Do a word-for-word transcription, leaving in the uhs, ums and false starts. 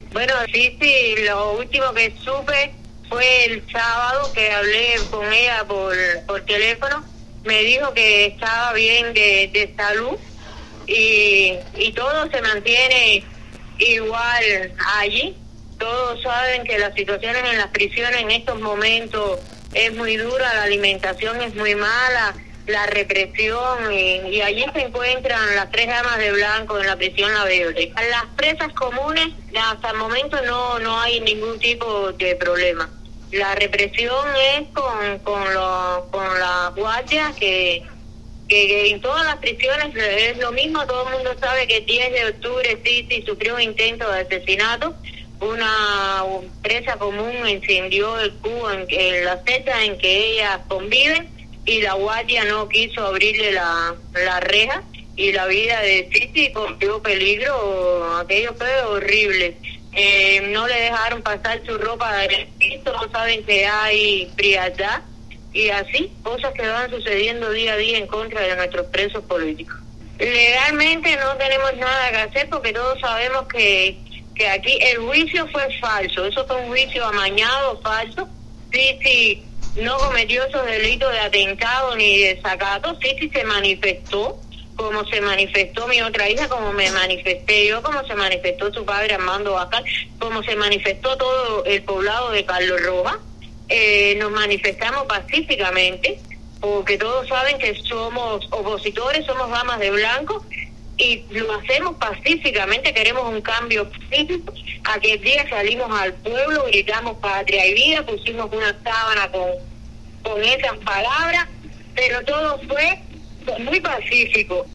Bueno, sí, sí, lo último que supe fue el sábado que hablé con ella por, por teléfono. Me dijo que estaba bien de, de salud y, y todo se mantiene igual allí. Todos saben que las situaciones en las prisiones en estos momentos es muy dura, la alimentación es muy mala, la represión, y, y allí se encuentran las tres damas de blanco en la prisión La Verde. Las presas comunes, hasta el momento no, no hay ningún tipo de problema. La represión es con, con, lo, con las guardias que... Que, que en todas las prisiones es lo mismo. Todo el mundo sabe que el diez de octubre Sisi sufrió un intento de asesinato. Una presa común incendió el cubo en, en la celda en que ellas conviven y la guardia no quiso abrirle la, la reja y la vida de Sisi corrió peligro. Aquello fue horrible. Eh, no le dejaron pasar su ropa de piso, no saben que hay frialdad. Y así, cosas que van sucediendo día a día en contra de nuestros presos políticos. Legalmente no tenemos nada que hacer porque todos sabemos que, que aquí el juicio fue falso. Eso fue un juicio amañado, falso. Sisi no cometió esos delitos de atentado ni de desacato. Sisi se manifestó como se manifestó mi otra hija, como me manifesté yo, como se manifestó su padre Armando Bacal, como se manifestó todo el poblado de Carlos Rojas. Eh, nos manifestamos pacíficamente, porque todos saben que somos opositores, somos damas de blanco, y lo hacemos pacíficamente. Queremos un cambio pacífico. Aquel día salimos al pueblo, gritamos patria y vida, pusimos una sábana con, con esas palabras, pero todo fue muy pacífico.